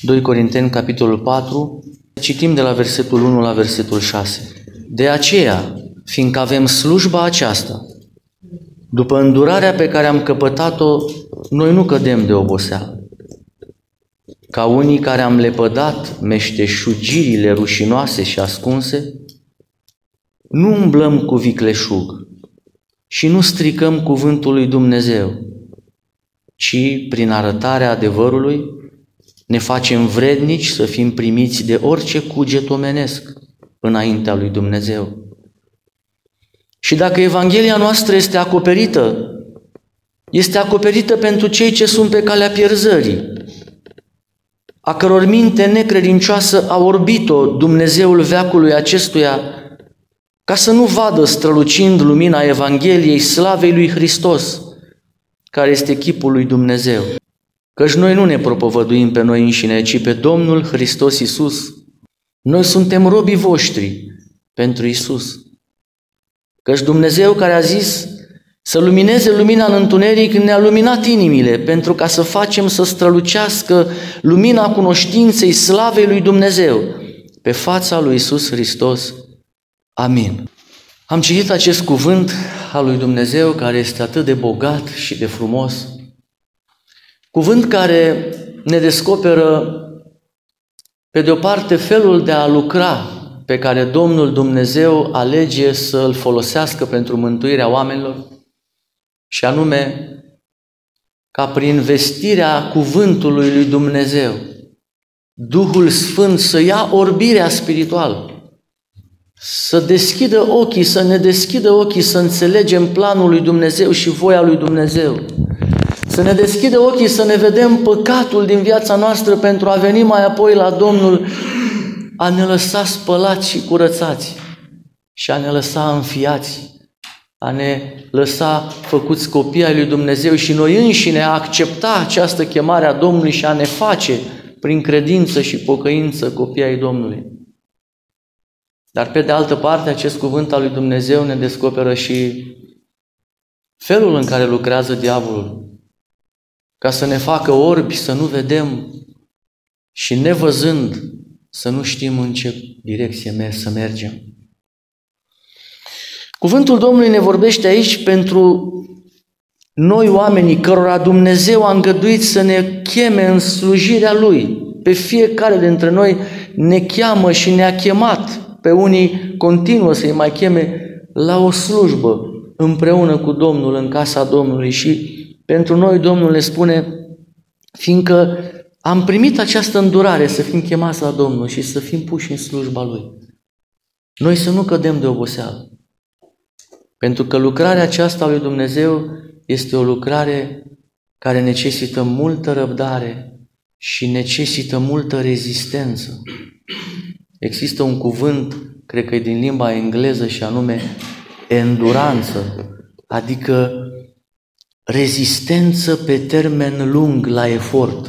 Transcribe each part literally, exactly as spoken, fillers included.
doi Corinteni, capitolul patru, citim de la versetul unu la versetul șase. De aceea, fiindcă avem slujba aceasta, după îndurarea pe care am căpătat-o, noi nu cădem de oboseală. Ca unii care am lepădat meșteșugirile rușinoase și ascunse, nu umblăm cu vicleșug și nu stricăm cuvântul lui Dumnezeu, ci prin arătarea adevărului ne facem vrednici să fim primiți de orice cuget omenesc înaintea lui Dumnezeu. Și dacă Evanghelia noastră este acoperită, este acoperită pentru cei ce sunt pe calea pierzării, a căror minte necredincioasă a orbit-o Dumnezeul veacului acestuia, ca să nu vadă strălucind lumina Evangheliei slavei lui Hristos, care este chipul lui Dumnezeu. Căci noi nu ne propovăduim pe noi înșine, ci pe Domnul Hristos Iisus. Noi suntem robii voștri pentru Iisus. Căci Dumnezeu care a zis să lumineze lumina în întuneric ne-a luminat inimile pentru ca să facem să strălucească lumina cunoștinței slavei lui Dumnezeu pe fața lui Iisus Hristos. Amin. Am citit acest cuvânt al lui Dumnezeu care este atât de bogat și de frumos, cuvânt care ne descoperă pe de o parte felul de a lucra pe care Domnul Dumnezeu alege să îl folosească pentru mântuirea oamenilor, și anume ca prin vestirea cuvântului lui Dumnezeu, Duhul Sfânt să ia orbirea spirituală, să deschidă ochii, să ne deschidă ochii, să înțelegem planul lui Dumnezeu și voia lui Dumnezeu, să ne deschidă ochii, să ne vedem păcatul din viața noastră pentru a veni mai apoi la Domnul, a ne lăsa spălați și curățați și a ne lăsa înfiați, a ne lăsa făcuți copii ai lui Dumnezeu și noi înșine a accepta această chemare a Domnului și a ne face prin credință și pocăință copii ai Domnului. Dar pe de altă parte, acest cuvânt al lui Dumnezeu ne descoperă și felul în care lucrează diavolul, ca să ne facă orbi, să nu vedem și nevăzând, să nu știm în ce direcție să mergem. Cuvântul Domnului ne vorbește aici pentru noi oamenii cărora Dumnezeu a îngăduit să ne cheme în slujirea Lui. Pe fiecare dintre noi ne cheamă și ne-a chemat. Pe unii continuă să-i mai cheme la o slujbă împreună cu Domnul în casa Domnului și pentru noi Domnul ne spune, fiindcă am primit această îndurare să fim chemați la Domnul și să fim puși în slujba Lui, noi să nu cădem de oboseală. Pentru că lucrarea aceasta a lui Dumnezeu este o lucrare care necesită multă răbdare și necesită multă rezistență. Există un cuvânt, cred că e din limba engleză și anume enduranță, adică rezistență pe termen lung la efort.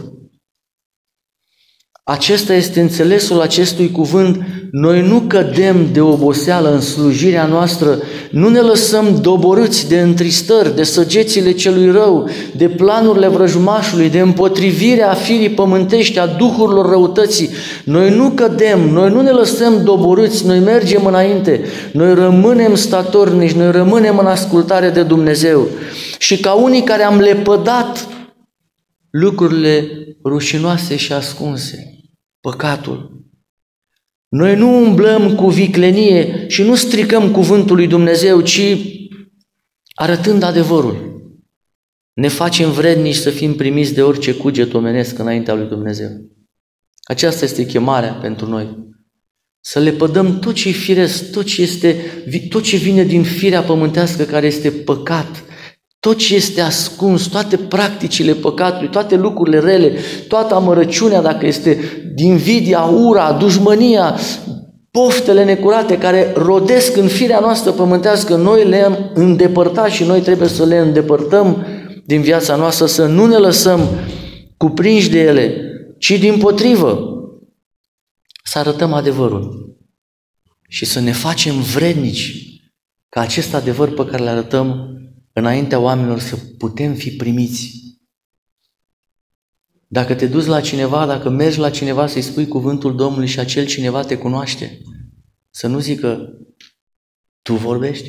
Acesta este înțelesul acestui cuvânt. Noi nu cădem de oboseală în slujirea noastră, nu ne lăsăm doborâți de întristări, de săgețile celui rău, de planurile vrăjmașului, de împotrivirea firii pământești, a duhurilor răutății. Noi nu cădem, noi nu ne lăsăm doborâți, noi mergem înainte, noi rămânem statornici, noi rămânem în ascultare de Dumnezeu. Și ca unii care am lepădat lucrurile rușinoase și ascunse, păcatul, noi nu umblăm cu viclenie și nu stricăm cuvântul lui Dumnezeu, ci arătând adevărul, ne facem vrednici să fim primiți de orice cuget omenesc înaintea lui Dumnezeu. Aceasta este chemarea pentru noi. Să lepădăm tot ce e firesc, tot ce, este, tot ce vine din firea pământească care este păcat, tot ce este ascuns, toate practicile păcatului, toate lucrurile rele, toată amărăciunea, dacă este invidia, ura, dușmânia, poftele necurate care rodesc în firea noastră pământească, noi le-am îndepărtat și noi trebuie să le îndepărtăm din viața noastră, să nu ne lăsăm cuprinși de ele, ci dimpotrivă să arătăm adevărul și să ne facem vrednici ca acest adevăr pe care le arătăm înaintea oamenilor să putem fi primiți Dacă te duci la cineva, dacă mergi la cineva să-i spui cuvântul Domnului și acel cineva te cunoaște, să nu zică, tu vorbești?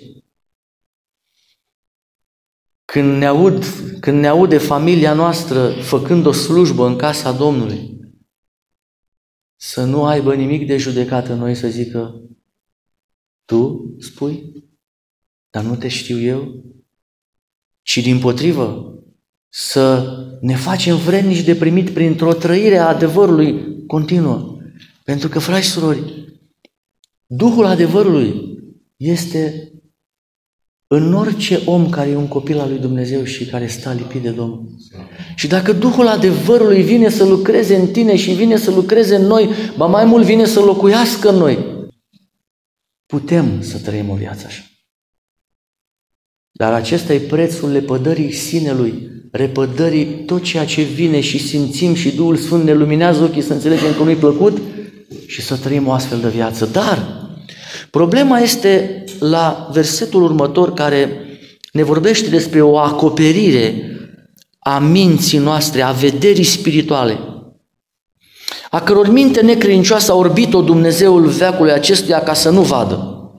Când ne, aud, când ne aude familia noastră făcând o slujbă în casa Domnului, să nu aibă nimic de judecat în noi, să zică, tu spui, dar nu te știu eu, ci dimpotrivă, să ne facem vrednici de primit printr-o trăire a adevărului continuă. Pentru că, frați și surori, Duhul adevărului este în orice om care e un copil al lui Dumnezeu și care stă lipit de Domnul. Și dacă Duhul adevărului vine să lucreze în tine și vine să lucreze în noi, ba mai mult vine să locuiască în noi, putem să trăim o viață așa. Dar acesta e prețul lepădării sinelui, repădării tot ceea ce vine și simțim și Duhul Sfânt ne luminează ochii să înțelegem că nu-i plăcut și să trăim o astfel de viață. Dar problema este la versetul următor, care ne vorbește despre o acoperire a minții noastre, a vederii spirituale, a căror minte necredincioasă a orbit-o Dumnezeul veacului acestuia ca să nu vadă.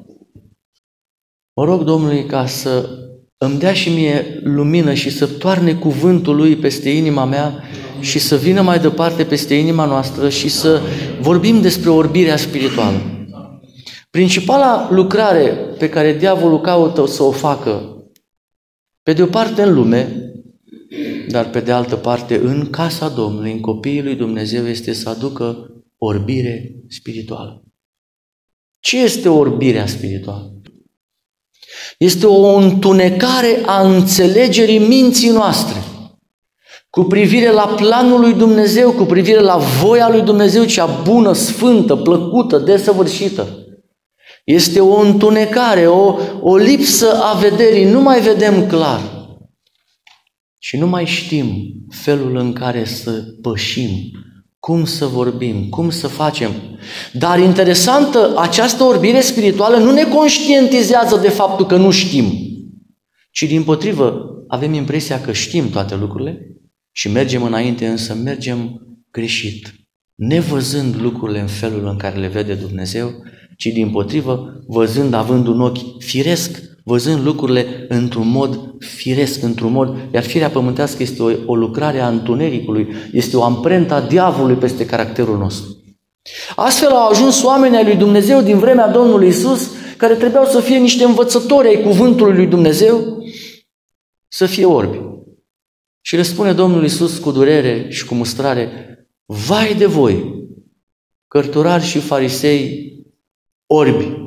Mă rog Domnului ca să îmi dea și mie lumină și să toarne cuvântul Lui peste inima mea și să vină mai departe peste inima noastră și să vorbim despre orbirea spirituală. Principala lucrare pe care diavolul caută să o facă, pe de o parte în lume, dar pe de altă parte în casa Domnului, în copiii lui Dumnezeu, este să aducă orbire spirituală. Ce este orbirea spirituală? Este o întunecare a înțelegerii minții noastre cu privire la planul lui Dumnezeu, cu privire la voia lui Dumnezeu, cea bună, sfântă, plăcută, desăvârșită. Este o întunecare, o, o lipsă a vederii, nu mai vedem clar și nu mai știm felul în care să pășim, cum să vorbim, cum să facem. Dar interesantă, această orbire spirituală nu ne conștientizează de faptul că nu știm, ci dimpotrivă avem impresia că știm toate lucrurile și mergem înainte, însă mergem greșit, nevăzând lucrurile în felul în care le vede Dumnezeu, ci dimpotrivă văzând, având un ochi firesc, văzând lucrurile într-un mod firesc, într-un mod, iar firea pământească este o, o lucrare a întunericului, este o amprentă a diavolului peste caracterul nostru. Astfel au ajuns oamenii ai lui Dumnezeu din vremea Domnului Iisus, care trebuiau să fie niște învățători ai cuvântului lui Dumnezeu, să fie orbi. Și le spune Domnul Iisus cu durere și cu mustrare, vai de voi, cărturari și farisei orbi.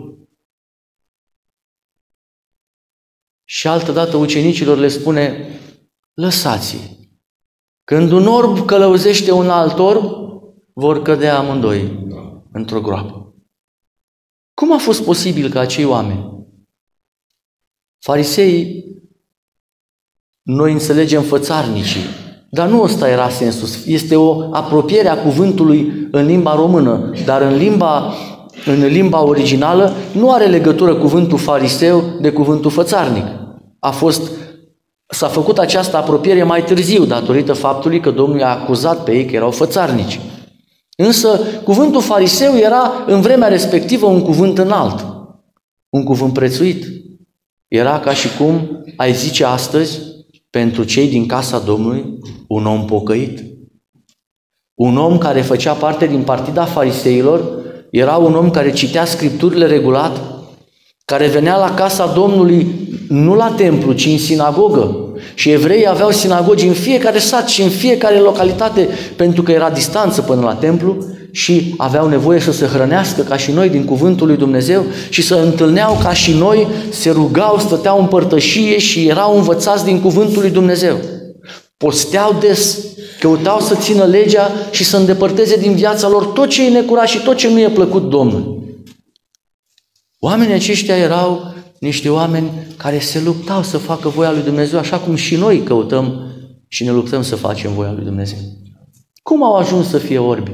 Și altădată ucenicilor le spune, lăsați-i. Când un orb călăuzește un alt orb, vor cădea amândoi într-o groapă. Cum a fost posibil ca acei oameni, fariseii, noi înțelegem fățarnicii, dar nu ăsta era sensul. Este o apropiere a cuvântului în limba română, dar în limba, în limba originală nu are legătură cuvântul fariseu de cuvântul fățarnic. A fost, s-a făcut această apropiere mai târziu, datorită faptului că Domnul i-a acuzat pe ei că erau fățarnici. Însă cuvântul fariseu era în vremea respectivă un cuvânt înalt, un cuvânt prețuit. Era ca și cum ai zice astăzi pentru cei din casa Domnului un om pocăit. Un om care făcea parte din partida fariseilor era un om care citea Scripturile regulat, care venea la casa Domnului nu la templu, ci în sinagogă. Și evreii aveau sinagogi în fiecare sat și în fiecare localitate, pentru că era distanță până la templu și aveau nevoie să se hrănească ca și noi din cuvântul lui Dumnezeu și să întâlneau ca și noi, se rugau, stăteau în părtășie și erau învățați din cuvântul lui Dumnezeu. Posteau des, căutau să țină legea și să îndepărteze din viața lor tot ce e necurat și tot ce nu e plăcut Domnului. Oamenii aceștia erau niște oameni care se luptau să facă voia lui Dumnezeu, așa cum și noi căutăm și ne luptăm să facem voia lui Dumnezeu. Cum au ajuns să fie orbi?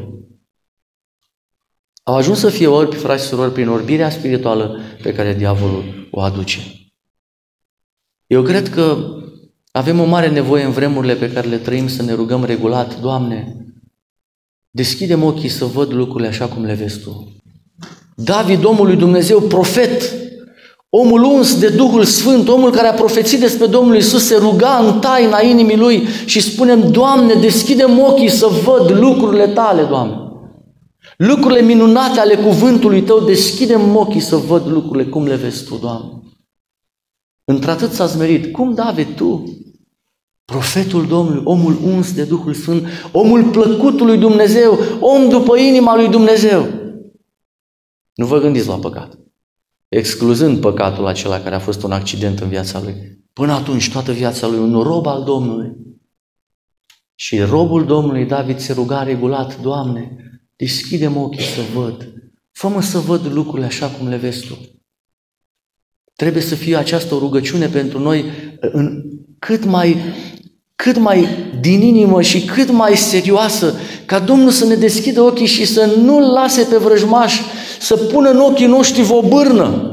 Au ajuns să fie orbi, frați și surori, prin orbirea spirituală pe care diavolul o aduce. Eu cred că Avem o mare nevoie în vremurile pe care le trăim să ne rugăm regulat: Doamne, deschide-mi ochii să văd lucrurile așa cum le vezi Tu. David, omul lui Dumnezeu, profet, omul uns de Duhul Sfânt, omul care a profețit despre Domnul Iisus, se ruga în taina inimii lui și spune: Doamne, deschide-mi ochii să văd lucrurile Tale, Doamne. Lucrurile minunate ale cuvântului Tău, deschide-mi ochii să văd lucrurile cum le vezi Tu, Doamne. Într-atât s-a smerit. Cum, David, Tu, profetul Domnului, omul uns de Duhul Sfânt, omul plăcutul lui Dumnezeu, om după inima lui Dumnezeu. Nu vă gândiți la păcat, excluzând păcatul acela care a fost un accident în viața lui. Până atunci, toată viața lui, un rob al Domnului. Și robul Domnului David se ruga regulat: Doamne, deschide-mă ochii să văd, fă-mă să văd lucrurile așa cum le vezi Tu. Trebuie să fie această rugăciune pentru noi în cât mai, cât mai din inimă și cât mai serioasă, ca Domnul să ne deschidă ochii și să nu-L lase pe vrăjmaș să pună în ochii noștri o bârnă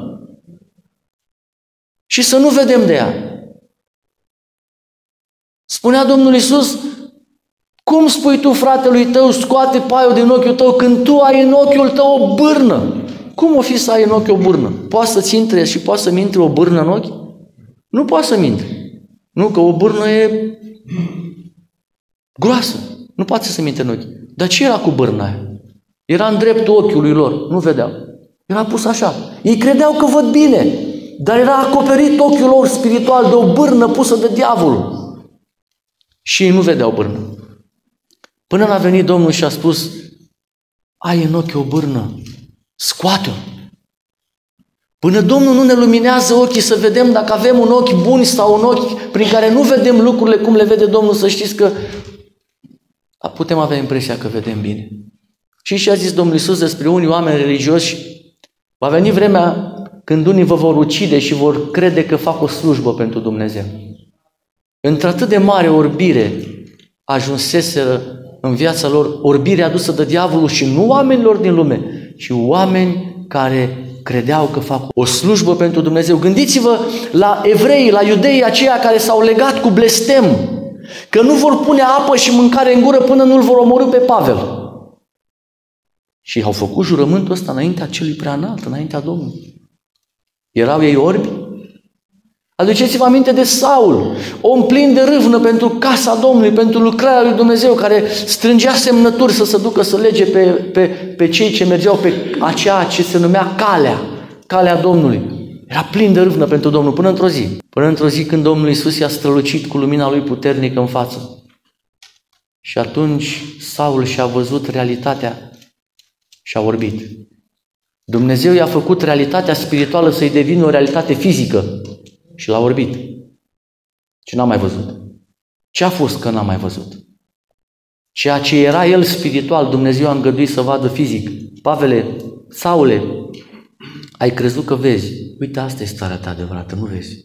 și să nu vedem de ea. Spunea Domnul Iisus: cum spui tu fratelui tău, scoate paiul din ochiul tău, când tu ai în ochiul tău o bârnă? Cum o fi să ai în ochi o bârnă? Poate să-ți intre și poate să-mi intre o bârnă în ochi? Nu poate să-mi intre. Nu, că o bârnă e groasă. Nu poate să-mi intre în ochi. Dar ce era cu bârna aia? Era în dreptul ochiului lor. Nu vedeau. Era pus așa. Ei credeau că văd bine, dar era acoperit ochiul lor spiritual de o bârnă pusă de diavol. Și ei nu vedeau bârnă. Până n-a venit Domnul și a spus: ai în ochi o bârnă, scoate-o. Până Domnul nu ne luminează ochii să vedem dacă avem un ochi bun sau un ochi prin care nu vedem lucrurile cum le vede Domnul, să știți că putem avea impresia că vedem bine. Și și a zis Domnul Iisus despre unii oameni religioși: va veni vremea când unii vă vor ucide și vor crede că fac o slujbă pentru Dumnezeu. Într-atât de mare orbire ajunseseră în viața lor, orbire adusă de diavolul, și nu oamenilor din lume, ci oameni care credeau că fac o slujbă pentru Dumnezeu. Gândiți-vă la evrei, la iudeii aceia care s-au legat cu blestem, că nu vor pune apă și mâncare în gură până nu-l vor omorî pe Pavel. Și au făcut jurământul ăsta înaintea celui prea înalt, înaintea Domnului. Erau ei orbi? Aduceți-vă aminte de Saul, om plin de râvnă pentru casa Domnului, pentru lucrarea lui Dumnezeu, care strângea semnături să se ducă să lege pe, pe, pe cei ce mergeau pe aceea ce se numea calea, calea Domnului. Era plin de râvnă pentru Domnul până într-o zi. Până într-o zi când Domnul Iisus i-a strălucit cu lumina lui puternică în față. Și atunci Saul și-a văzut realitatea și a orbit. Dumnezeu i-a făcut realitatea spirituală să-i devină o realitate fizică. Și l-a orbit. Și n-a mai văzut. Ce a fost că n-a mai văzut? Ceea ce era el spiritual, Dumnezeu a îngăduit să vadă fizic. Pavele, Saule, ai crezut că vezi. Uite, asta e starea ta adevărată, nu vezi.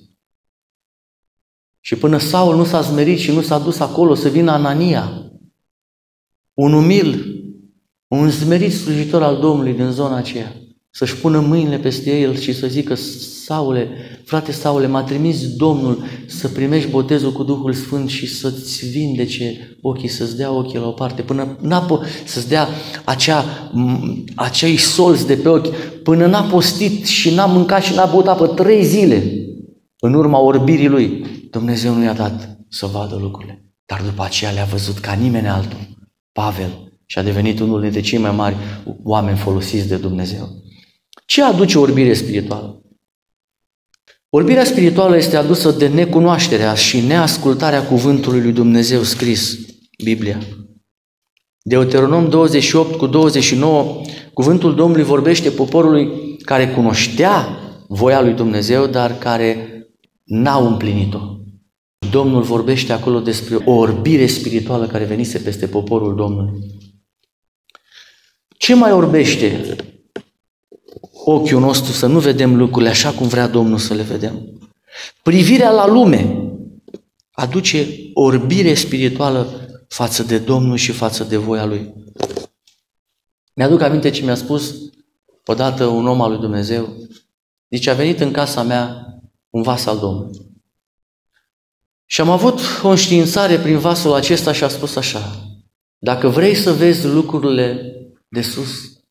Și până Saul nu s-a smerit și nu s-a dus acolo să vină Anania, un umil, un smerit slujitor al Domnului din zona aceea, să-și pună mâinile peste el și să zică: Saule, frate Saule, m-a trimis Domnul să primești botezul cu Duhul Sfânt și să-ți vindece ochii, să-ți dea ochii la o parte, până n-a po- să-ți dea acea, acei solzi de pe ochi, până n-a postit și n-a mâncat și n-a băut apă trei zile. În urma orbirii lui, Dumnezeu nu i-a dat să vadă lucrurile. Dar după aceea le-a văzut ca nimeni altul, Pavel, și a devenit unul dintre cei mai mari oameni folosiți de Dumnezeu. Ce aduce orbire spirituală? Orbirea spirituală este adusă de necunoașterea și neascultarea cuvântului lui Dumnezeu scris, Biblia. Deuteronom douăzeci și opt cu douăzeci și nouă, cuvântul Domnului vorbește poporului care cunoștea voia lui Dumnezeu, dar care n-au împlinit-o. Domnul vorbește acolo despre o orbire spirituală care venise peste poporul Domnului. Ce mai orbește ochiul nostru să nu vedem lucrurile așa cum vrea Domnul să le vedem? Privirea la lume aduce orbire spirituală față de Domnul și față de voia Lui. Mi-aduc aminte ce mi-a spus odată un om al lui Dumnezeu. Zice: a venit în casa mea un vas al Domnului. Și am avut o înștiințare prin vasul acesta și a spus așa: dacă vrei să vezi lucrurile de sus,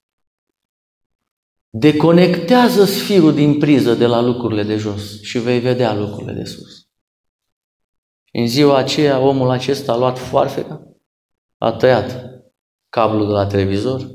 deconectează sfirul din priză de la lucrurile de jos și vei vedea lucrurile de sus. În ziua aceea, omul acesta a luat foarfeca, a tăiat cablul de la televizor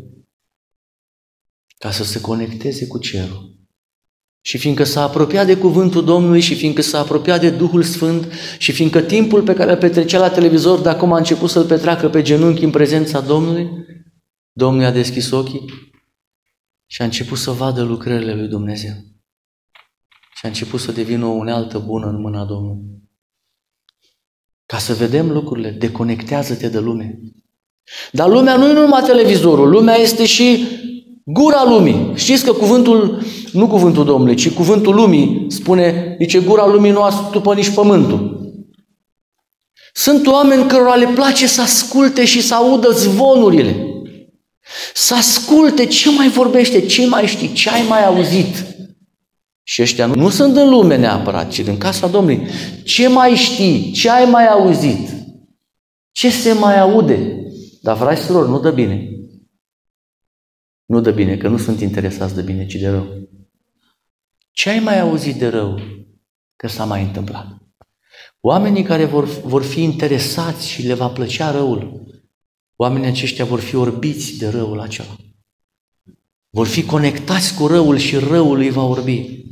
ca să se conecteze cu cerul. Și fiindcă s-a apropiat de cuvântul Domnului și fiindcă s-a apropiat de Duhul Sfânt și fiindcă timpul pe care îl petrecea la televizor de acum a început să-l petreacă pe genunchi în prezența Domnului, Domnul i-a deschis ochii și a început să vadă lucrările lui Dumnezeu. Și a început să devină o unealtă bună în mâna Domnului. Ca să vedem lucrurile, deconectează-te de lume. Dar lumea nu e numai televizorul, lumea este și gura lumii. Știți că cuvântul, nu cuvântul Domnului, ci cuvântul lumii spune, zice, gura lumii nu astupă nici pământul. Sunt oameni cărora le place să asculte și să audă zvonurile. Să asculte ce mai vorbește, ce mai știi, ce ai mai auzit. Și ăștia nu, nu sunt în lume neapărat, ci în casa Domnului. Ce mai știi, ce ai mai auzit, ce se mai aude. Dar, frați și surori, nu dă bine. Nu dă bine, că nu sunt interesați de bine, ci de rău. Ce ai mai auzit de rău că s-a mai întâmplat? Oamenii care vor, vor fi interesați și le va plăcea răul, oamenii aceștia vor fi orbiți de răul acela. Vor fi conectați cu răul și răul îi va orbi.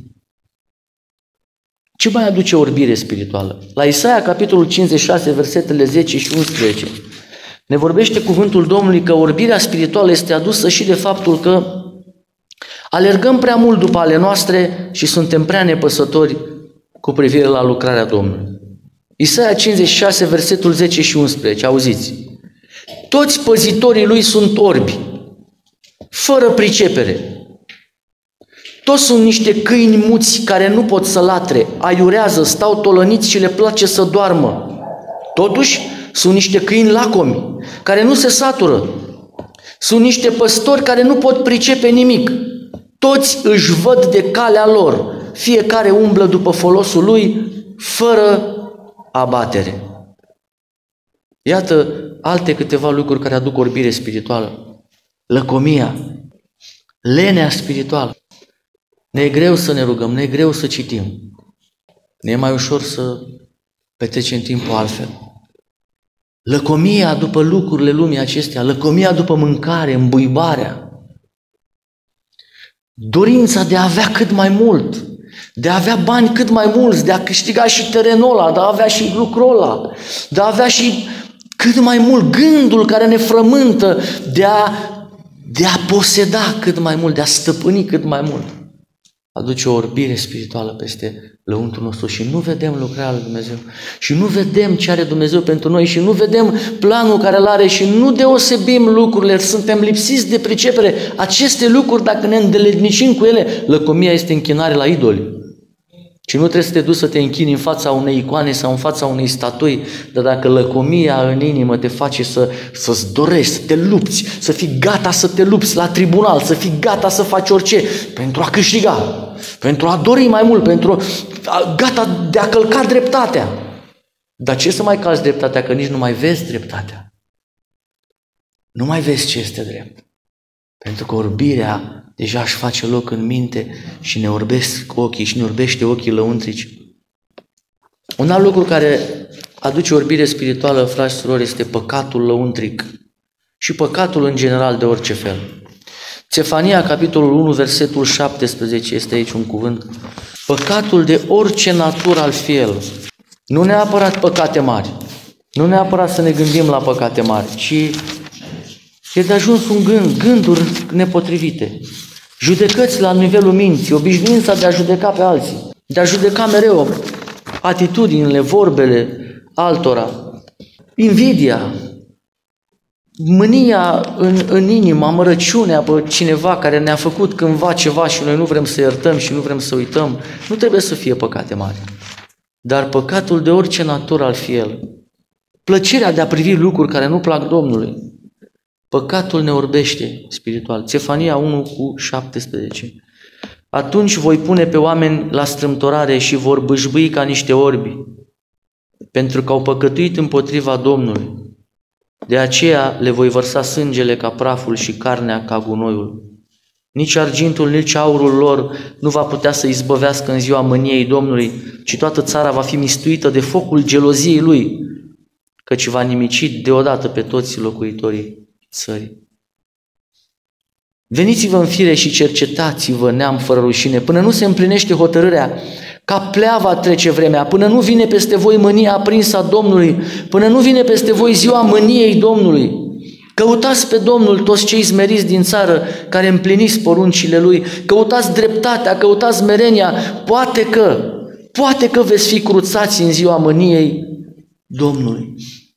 Ce mai aduce orbire spirituală? La Isaia, capitolul cincizeci și șase, versetele zece și unsprezece, ne vorbește cuvântul Domnului că orbirea spirituală este adusă și de faptul că alergăm prea mult după ale noastre și suntem prea nepăsători cu privire la lucrarea Domnului. Isaia cincizeci și șase, versetul zece și unsprezece, auziți. Toți păzitorii lui sunt orbi, fără pricepere. Toți sunt niște câini muți care nu pot să latre, aiurează, stau tolăniți și le place să doarmă. Totuși, sunt niște câini lacomi, care nu se satură. Sunt niște păstori care nu pot pricepe nimic. Toți își văd de calea lor. Fiecare umblă după folosul lui, fără abatere. Iată alte câteva lucruri care aduc orbire spirituală. Lăcomia, lenea spirituală. Ne e greu să ne rugăm, ne e greu să citim. Ne e mai ușor să petrecem timpul altfel. Lăcomia după lucrurile lumii acestea, lăcomia după mâncare, îmbuibarea. Dorința de a avea cât mai mult, de a avea bani cât mai mulți, de a câștiga și terenul ăla, de a avea și lucrul ăla, de a avea și cât mai mult, gândul care ne frământă, de a, de a poseda cât mai mult, de a stăpâni cât mai mult. Aduce o orbire spirituală peste lăuntrul nostru și nu vedem lucrarea lui Dumnezeu și nu vedem ce are Dumnezeu pentru noi și nu vedem planul care îl are și nu deosebim lucrurile, suntem lipsiți de pricepere. Aceste lucruri, dacă ne îndeletnicim cu ele, lăcomia este închinare la idoli. Și nu trebuie să te duci să te închini în fața unei icoane sau în fața unei statui, dar dacă lăcomia în inimă te face să, să-ți dorești, să te lupți, să fii gata să te lupți la tribunal, să fii gata să faci orice pentru a câștiga, pentru a dori mai mult, pentru a, gata de a călca dreptatea. Dar ce să mai calci dreptatea, că nici nu mai vezi dreptatea? Nu mai vezi ce este drept. Pentru că orbirea deja își face loc în minte și ne orbesc ochii și ne orbește ochii lăuntrici. Un alt lucru care aduce orbire spirituală, frați și surori, este păcatul lăuntric și păcatul în general de orice fel. Țefania, capitolul unu, versetul șaptesprezece, este aici un cuvânt. Păcatul de orice natură al fi el. Nu neapărat păcate mari, nu neapărat să ne gândim la păcate mari, ci e de ajuns un gând, gânduri nepotrivite, judecăți la nivelul minții, obișnuința de a judeca pe alții, de a judeca mereu atitudinile, vorbele altora, invidia, mânia în, în inimă, amărăciunea pe cineva care ne-a făcut cândva ceva și noi nu vrem să iertăm și nu vrem să uităm, nu trebuie să fie păcate mari. Dar păcatul de orice natură al fi el, plăcerea de a privi lucruri care nu plac Domnului, păcatul ne orbește spiritual. Țefania unu cu șaptesprezece. Atunci voi pune pe oameni la strâmtorare și vor bâșbâi ca niște orbi. pentru că au păcătuit împotriva Domnului. De aceea le voi vărsa sângele ca praful și carnea ca gunoiul. Nici argintul, nici aurul lor nu va putea să izbăvească în ziua mâniei Domnului, ci toată țara va fi mistuită de focul geloziei Lui, căci va nimici deodată pe toți locuitorii țării. Veniți-vă în fire și cercetați-vă, neam fără rușine, până nu se împlinește hotărârea, ca pleava trece vremea, până nu vine peste voi mânia aprinsă a Domnului, până nu vine peste voi ziua mâniei Domnului. Căutați pe Domnul toți cei smeriți din țară, care împliniți poruncile Lui, căutați dreptatea, căutați merenia, poate că, poate că veți fi cruțați în ziua mâniei Domnului.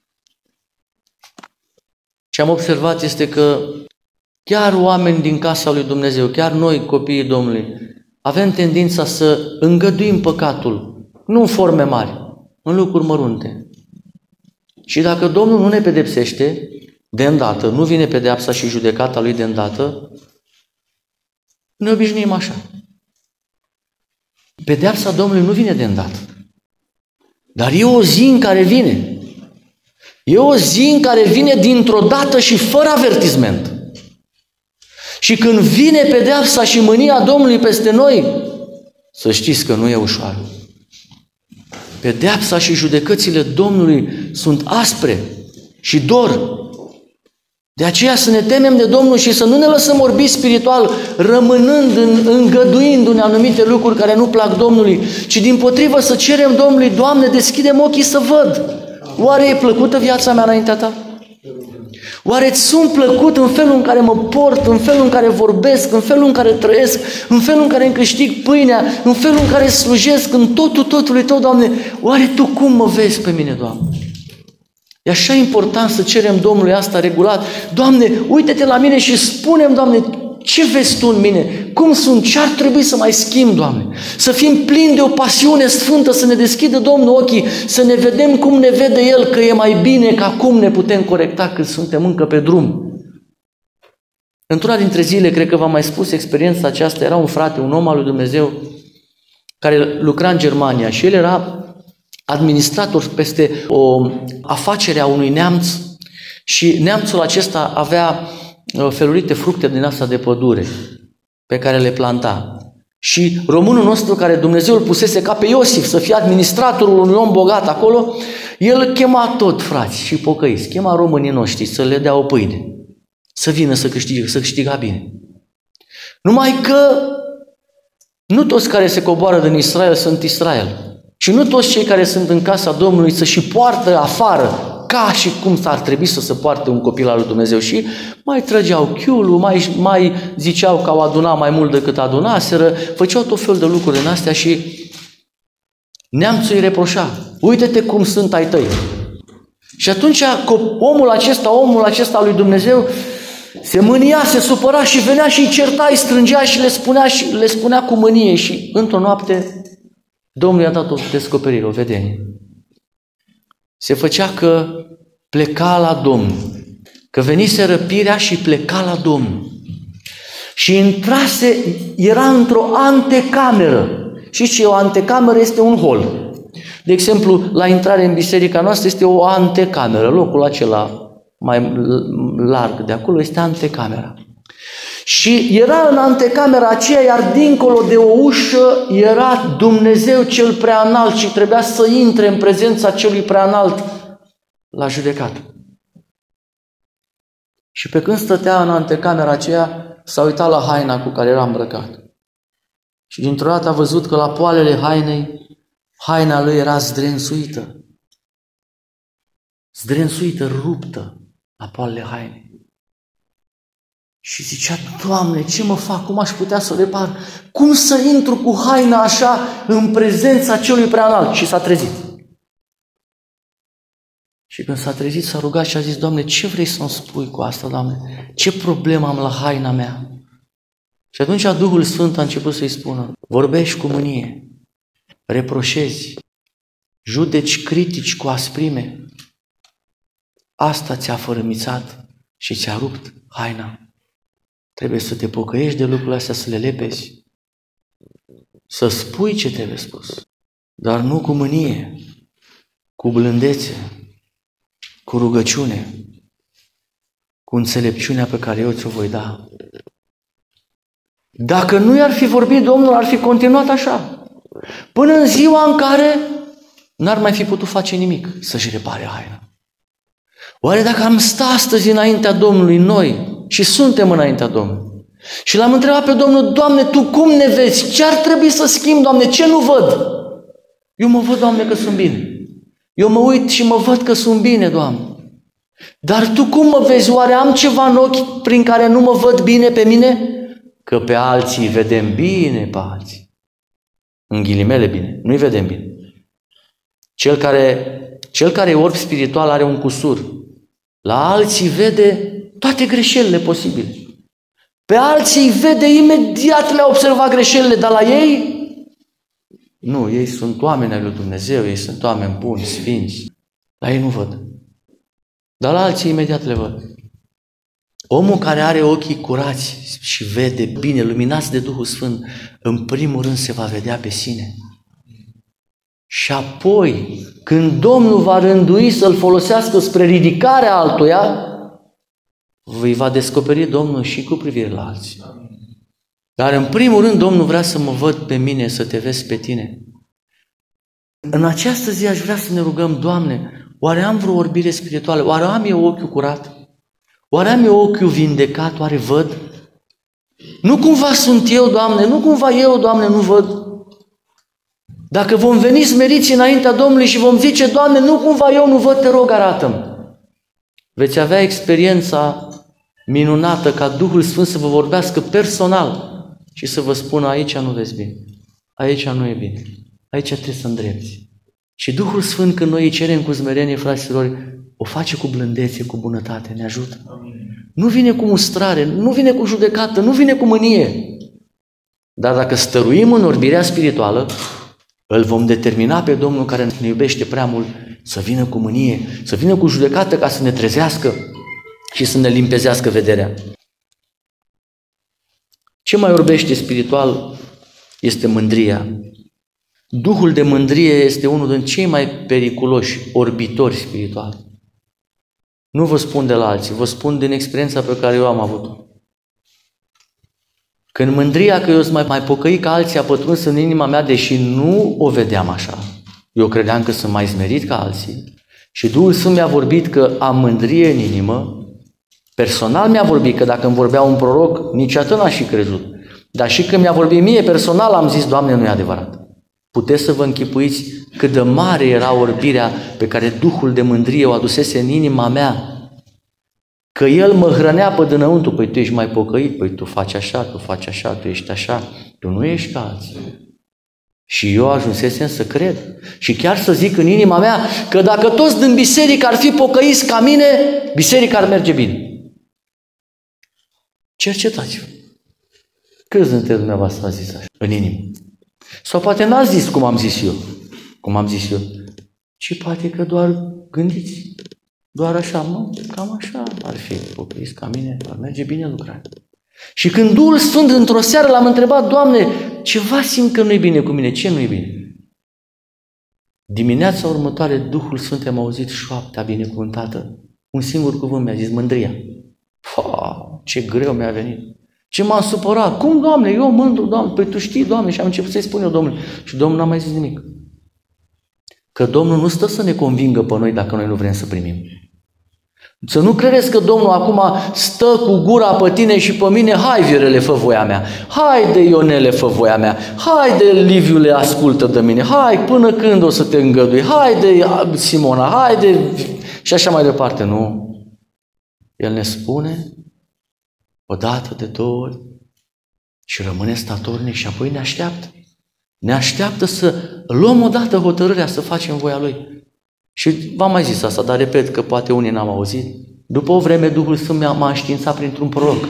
Ce am observat este că chiar oameni din casa lui Dumnezeu, chiar noi, copiii Domnului, avem tendința să îngăduim păcatul, nu în forme mari, în lucruri mărunte. Și dacă Domnul nu ne pedepsește de îndată, nu vine pedeapsa și judecata Lui de îndată, ne obișnuim așa. Pedeapsa Domnului nu vine de îndată. Dar e o zi în care vine. E o zi în care vine dintr-o dată și fără avertisment. Și când vine pedeapsa și mânia Domnului peste noi, să știți că nu e ușoară. Pedeapsa și judecățile Domnului sunt aspre și dor. De aceea să ne temem de Domnul și să nu ne lăsăm orbiți spiritual, rămânând, în, îngăduindu-ne anumite lucruri care nu plac Domnului, ci dimpotrivă să cerem Domnului: Doamne, deschide-mi ochii să văd. Oare e plăcută viața mea înaintea Ta? Oare îți sunt plăcut în felul în care mă port, în felul în care vorbesc, în felul în care trăiesc, în felul în care îmi câștig pâinea, în felul în care slujesc, în totul totului Tău, Doamne? Oare Tu cum mă vezi pe mine, Doamne? E așa important să cerem Domnului asta regulat. Doamne, uite-te la mine și spune-mi, Doamne, ce vezi Tu în mine? Cum sunt? Ce ar trebui să mai schimb, Doamne? Să fim plini de o pasiune sfântă, să ne deschidă Domnul ochii, să ne vedem cum ne vede El, că e mai bine, că acum ne putem corecta când suntem încă pe drum. Într-una dintre zile, cred că v-am mai spus experiența aceasta, era un frate, un om al lui Dumnezeu, care lucra în Germania și el era administrator peste o afacere a unui neamț și neamțul acesta avea felurite fructe din asta de pădure pe care le planta. Și românul nostru, care Dumnezeu îl pusese ca pe Iosif să fie administratorul unui om bogat acolo, el chema tot frați și pocăiți, chema românii noștri să le dea o pâine, să vină să câștige, să câștiga bine. Numai că nu toți care se coboară din Israel sunt Israel. Și nu toți cei care sunt în casa Domnului să și poartă afară ca și cum s-ar trebui să se poarte un copil al lui Dumnezeu. Și mai trăgeau chiulul, mai, mai ziceau că au adunat mai mult decât adunaseră, făceau tot fel de lucruri din astea și neamțul îi reproșa: uite-te cum sunt ai tăi. Și atunci omul acesta, omul acesta al lui Dumnezeu se mânia, se supăra și venea și îi certa, îi strângea și le spunea, și le spunea cu mânie. Și într-o noapte Domnul i-a dat o descoperire, o vedenie. Se făcea că pleca la Domnul, că venise răpirea și pleca la Domnul. Și intrase, era într-o antecameră. Și ce o antecameră? Este un hol. De exemplu, la intrare în biserica noastră este o antecameră. Locul acela mai larg de acolo este antecamera. Și era în antecamera aceea, iar dincolo de o ușă era Dumnezeu cel preanalt și trebuia să intre în prezența celui preanalt la judecată. Și pe când stătea în antecamera aceea, s-a uitat la haina cu care era îmbrăcat. Și dintr-o dată a văzut că la poalele hainei, haina lui era zdrensuită. Zdrensuită, ruptă la poalele hainei. Și zicea: Doamne, ce mă fac? Cum aș putea să o repar? Cum să intru cu haina așa în prezența celui preanalt? Și s-a trezit. Și când s-a trezit, s-a rugat și a zis: Doamne, ce vrei să-mi spui cu asta, Doamne? Ce problemă am la haina mea? Și atunci Duhul Sfânt a început să-i spună: vorbești cu mânie, reproșezi, judeci, critici cu asprime. Asta ți-a fărâmițat și ți-a rupt haina. Trebuie să te pocăiești de lucrurile astea, să le lepezi, să spui ce trebuie spus, dar nu cu mânie, cu blândețe, cu rugăciune, cu înțelepciunea pe care eu ți-o voi da. Dacă nu i-ar fi vorbit Domnul, ar fi continuat așa. Până în ziua în care n-ar mai fi putut face nimic să-și repare haina. Oare dacă am sta astăzi înaintea Domnului noi și suntem înaintea Domnului și l-am întrebat pe Domnul, Doamne, Tu cum ne vezi? Ce ar trebui să schimb, Doamne? Ce nu văd? Eu mă văd, Doamne, că sunt bine. Eu mă uit și mă văd că sunt bine, Doamne. Dar Tu cum mă vezi? Oare am ceva în ochi prin care nu mă văd bine pe mine? Că pe alții vedem bine pe alții. În ghilimele bine. Nu-i vedem bine. Cel care, cel care e orb spiritual are un cusur. La alții vede toate greșelile posibile. Pe alții vede imediat, le-a observat greșelile, dar la ei, nu, ei sunt oameni ai lui Dumnezeu, ei sunt oameni buni, sfinți. La ei nu văd. Dar la alții imediat le văd. Omul care are ochii curați și vede bine, luminați de Duhul Sfânt, în primul rând se va vedea pe sine. Și apoi, când Domnul va rândui să-l folosească spre ridicarea altuia, îi va descoperi Domnul și cu privire la alții. Dar în primul rând Domnul vrea să mă văd pe mine, să te vezi pe tine. În această zi aș vrea să ne rugăm, Doamne, oare am vreo orbire spirituală? Oare am eu ochiul curat? Oare am eu ochiul vindecat? Oare văd? Nu cumva sunt eu, Doamne, nu cumva eu, Doamne, nu văd? Dacă vom veni smeriți înaintea Domnului și vom zice, Doamne, nu cumva eu nu văd, te rog, arată-mi. Veți avea experiența minunată ca Duhul Sfânt să vă vorbească personal și să vă spună, aici nu vezi bine, aici nu e bine, aici trebuie să îndrepți. Și Duhul Sfânt, când noi îi cerem cu smerenie, fraților, o face cu blândețe, cu bunătate, ne ajută. Amin. Nu vine cu mustrare, nu vine cu judecată, nu vine cu mânie. Dar dacă stăruim în orbirea spirituală, îl vom determina pe Domnul care ne iubește prea mult să vină cu mânie, să vină cu judecată ca să ne trezească și să ne limpezească vederea. Ce mai orbește spiritual este mândria. Duhul de mândrie este unul din cei mai periculoși orbitori spirituali. Nu vă spun de la alții, vă spun din experiența pe care eu am avut-o. Când mândria că eu sunt mai, mai pocăit ca alții a pătruns în inima mea, deși nu o vedeam așa, eu credeam că sunt mai smerit ca alții, și Duhul Sfânt mi-a vorbit că am mândrie în inimă, personal mi-a vorbit că dacă îmi vorbea un proroc, nici atât n-aș fi crezut. Dar și când mi-a vorbit mie personal, am zis, Doamne, nu e adevărat. Puteți să vă închipuiți cât de mare era orbirea pe care Duhul de mândrie o adusese în inima mea. Că El mă hrănea pe dinăuntru, păi tu ești mai pocăit, păi tu faci așa, tu faci așa, tu ești așa, tu nu ești ca alții. Și eu ajunsesem să cred. Și chiar să zic în inima mea că dacă toți din biserică ar fi pocăiți ca mine, biserica ar merge bine. Cercetați-vă. Câți dintre dumneavoastră a zis așa, în inimă? Sau poate n-a zis cum am zis eu, cum am zis eu, ci poate că doar gândiți, doar așa, mă, cam așa ar fi pocăiți ca mine, ar merge bine lucrarea. Și când Duhul Sfânt într-o seară l-am întrebat, Doamne, ceva simt că nu-i bine cu mine, ce nu-i bine? Dimineața următoare, Duhul Sfânt am auzit șoaptea binecuvântată. Un singur cuvânt mi-a zis, mândria. Fa, ce greu mi-a venit. Ce m-am supărat. Cum, Doamne, eu mândru, Doamne? Păi Tu știi, Doamne, și am început să-i spun eu, Domnule. Și Domnul n-a mai zis nimic. Că Domnul nu stă să ne convingă pe noi dacă noi nu vrem să primim. Să nu credeți că Domnul acum stă cu gura pe tine și pe mine, hai, Viorele, fă voia mea, hai de Ionele, fă voia mea, hai de Liviule, ascultă de mine, hai, până când o să te îngădui, hai de Simona, hai de... și așa mai departe. Nu. El ne spune o dată, de două ori și rămâne statornic și apoi ne așteaptă. Ne așteaptă să luăm odată hotărârea să facem voia Lui. Și v-am mai zis asta, dar repet că poate unii n-am auzit. După o vreme Duhul Sfânt m-a înștiințat printr-un proroc.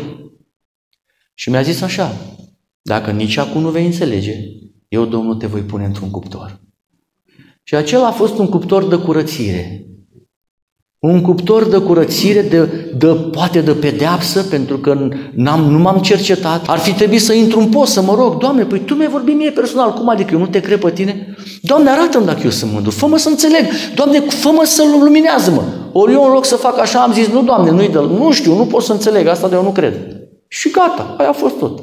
Și mi-a zis așa, dacă nici acum nu vei înțelege, eu, Domnul, te voi pune într-un cuptor. Și acela a fost un cuptor de curățire. Un cuptor de curățire, de, de, poate de pedeapsă, pentru că n-am, nu m-am cercetat. Ar fi trebuit să intru în post, să mă rog, Doamne, păi Tu mi-ai vorbit mie personal, cum adică eu nu te cred pe Tine? Doamne, arată-mi dacă eu sunt mândru, fă-mă să înțeleg, Doamne, fă-mă să luminează-mă. Ori eu în loc să fac așa am zis, nu Doamne, nu-i de, nu știu, nu pot să înțeleg, asta de eu nu cred. Și gata, aia a fost tot.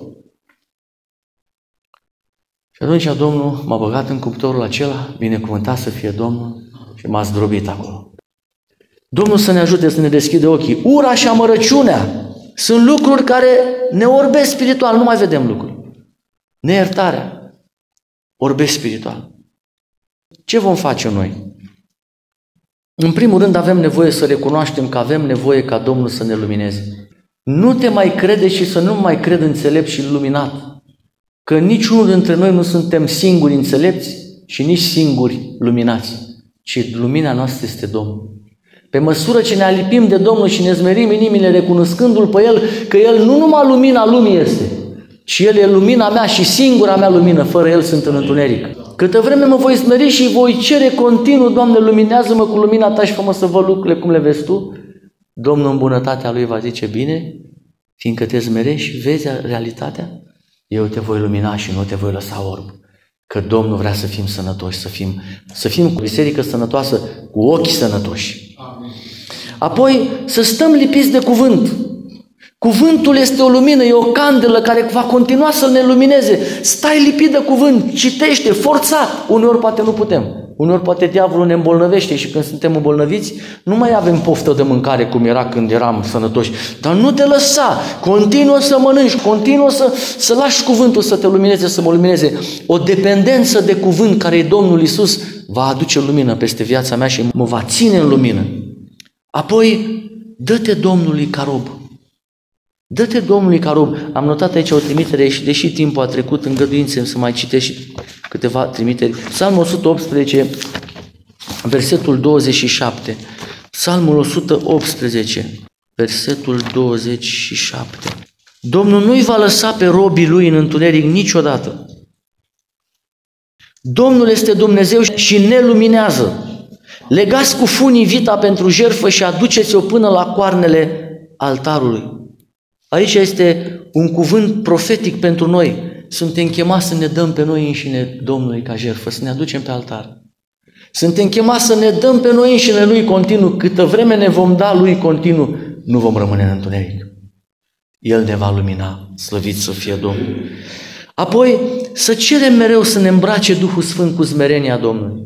Și atunci Domnul m-a băgat în cuptorul acela, binecuvântat să fie Domnul, și m-a zdrobit acolo. Domnul să ne ajute să ne deschide ochii. Ura și amărăciunea sunt lucruri care ne orbesc spiritual, nu mai vedem lucruri. Neiertarea orbesc spiritual. Ce vom face noi? În primul rând avem nevoie să recunoaștem că avem nevoie ca Domnul să ne lumineze. Nu te mai crede și să nu mai cred înțelept și luminat. Că niciunul dintre noi nu suntem singuri înțelepți și nici singuri luminați, ci lumina noastră este Domnul. Pe măsură ce ne alipim de Domnul și ne zmerim inimile recunoscându-L pe El, că El nu numai lumina lumii este, ci El e lumina mea și singura mea lumină, fără El sunt în întuneric. Câtă vreme mă voi smeri și voi cere continuu, Doamne, luminează-mă cu lumina Ta și fă-mă să văd lucrurile cum le vezi Tu, Domnul în bunătatea Lui va zice, bine, fiindcă te zmerești și vezi realitatea, eu te voi lumina și nu te voi lăsa orb. Că Domnul vrea să fim sănătoși, să fim, să fim cu biserică sănătoasă, cu ochii sănătoși. Apoi să stăm lipiți de cuvânt. Cuvântul este o lumină, e o candelă care va continua să ne lumineze. Stai lipit de cuvânt, citește, forțat. Uneori poate nu putem. Uneori poate diavolul ne îmbolnăvește și când suntem îmbolnăviți nu mai avem poftă de mâncare cum era când eram sănătoși. Dar nu te lăsa, continuă să mănânci, continuă să, să lași cuvântul să te lumineze, să mă lumineze. O dependență de cuvânt care e Domnul Iisus va aduce lumină peste viața mea și mă va ține în lumină. Apoi, dă-te Domnului ca rob. Dă-te Domnului ca rob. Am notat aici o trimitere și deși timpul a trecut, îngăduințe să mai citesc și câteva trimiteri. Psalmul o sută optsprezece, versetul douăzeci și șapte. Psalmul o sută optsprezece, versetul douăzeci și șapte. Domnul nu-i va lăsa pe robii Lui în întuneric niciodată. Domnul este Dumnezeu și ne luminează. Legați cu funii vita pentru jertfă și aduceți-o până la coarnele altarului. Aici este un cuvânt profetic pentru noi. Suntem chemați să ne dăm pe noi înșine Domnului ca jertfă, să ne aducem pe altar. Suntem chemați să ne dăm pe noi înșine Lui continuu. Câtă vreme ne vom da Lui continuu, nu vom rămâne în întuneric. El ne va lumina, slăvit să fie Domnul. Apoi, să cerem mereu să ne îmbrace Duhul Sfânt cu smerenia Domnului.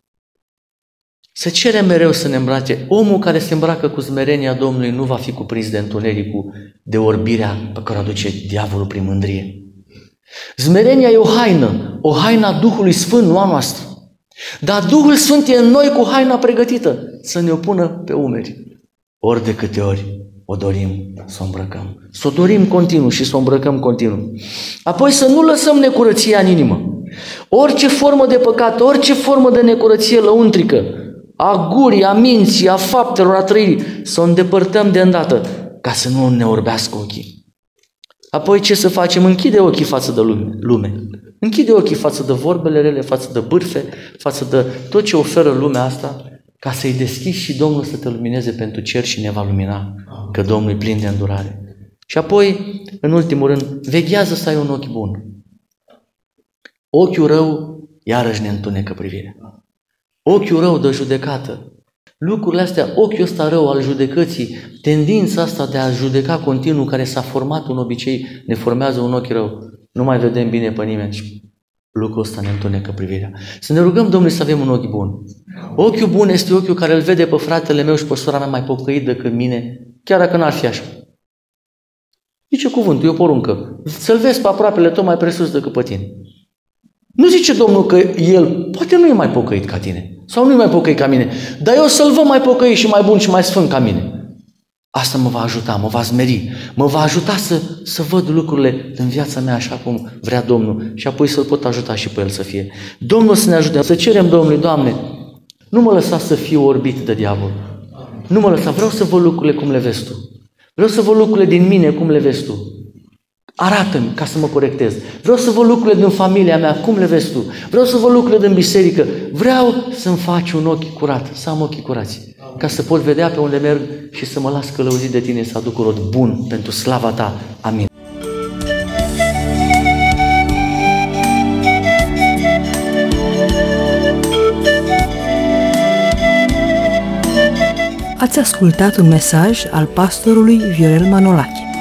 Să cerem mereu să ne îmbrace. Omul care se îmbracă cu smerenia Domnului nu va fi cuprins de întunericul, de orbirea pe care o aduce diavolul prin mândrie. Smerenia e o haină, o haină a Duhului Sfânt, nu a noastră. Dar Duhul Sfânt e în noi cu haina pregătită să ne o pună pe umeri. Ori de câte ori o dorim să o îmbrăcăm. Să o dorim continuu și să o îmbrăcăm continuu. Apoi să nu lăsăm necurăția în inimă. Orice formă de păcat, orice formă de necurăție lăuntrică, a gurii, a minții, a faptelor, a trăirii, să o îndepărtăm de îndată, ca să nu ne orbească ochii. Apoi ce să facem? Închide ochii față de lume. Închide ochii față de vorbele rele, față de bârfe, față de tot ce oferă lumea asta, ca să-i deschizi și Domnul să te lumineze pentru cer și ne va lumina, că Domnul e plin de îndurare. Și apoi, în ultimul rând, veghează să ai un ochi bun. Ochiul rău iarăși ne întunecă privirea. Ochiul rău de judecată. Lucrurile astea, ochiul ăsta rău al judecății, tendința asta de a judeca continuu care s-a format un obicei, ne formează un ochi rău. Nu mai vedem bine pe nimeni și lucrul ăsta ne întunecă privirea. Să ne rugăm Domnului să avem un ochi bun. Ochiul bun este ochiul care îl vede pe fratele meu și pe sora mea mai pocăit decât mine, chiar dacă n-ar fi așa. Zice cuvântul, e o poruncă. Să-l vezi pe aproapele tău mai presus decât pe tine. Nu zice Domnul că el poate nu e mai pocăit ca tine sau nu e mai pocăit ca mine, dar eu să-l văd mai pocăit și mai bun și mai sfânt ca mine. Asta mă va ajuta, mă va smeri, mă va ajuta să, să văd lucrurile în viața mea așa cum vrea Domnul și apoi să-l pot ajuta și pe el să fie. Domnul să ne ajute, să cerem Domnului, Doamne, nu mă lăsa să fiu orbit de diavol. Nu mă lăsa, vreau să văd lucrurile cum le vezi Tu. Vreau să văd lucrurile din mine cum le vezi Tu. Arată-mi ca să mă corectez. Vreau să văd lucrurile din familia mea, cum le vezi Tu. Vreau să văd lucrurile din biserică. Vreau să-mi faci un ochi curat, să am ochii curați. ca să pot vedea pe unde merg și să mă las călăuzit de tine, să aduc rod bun pentru slava ta. Amin. Ați ascultat un mesaj al pastorului Viorel Manolache.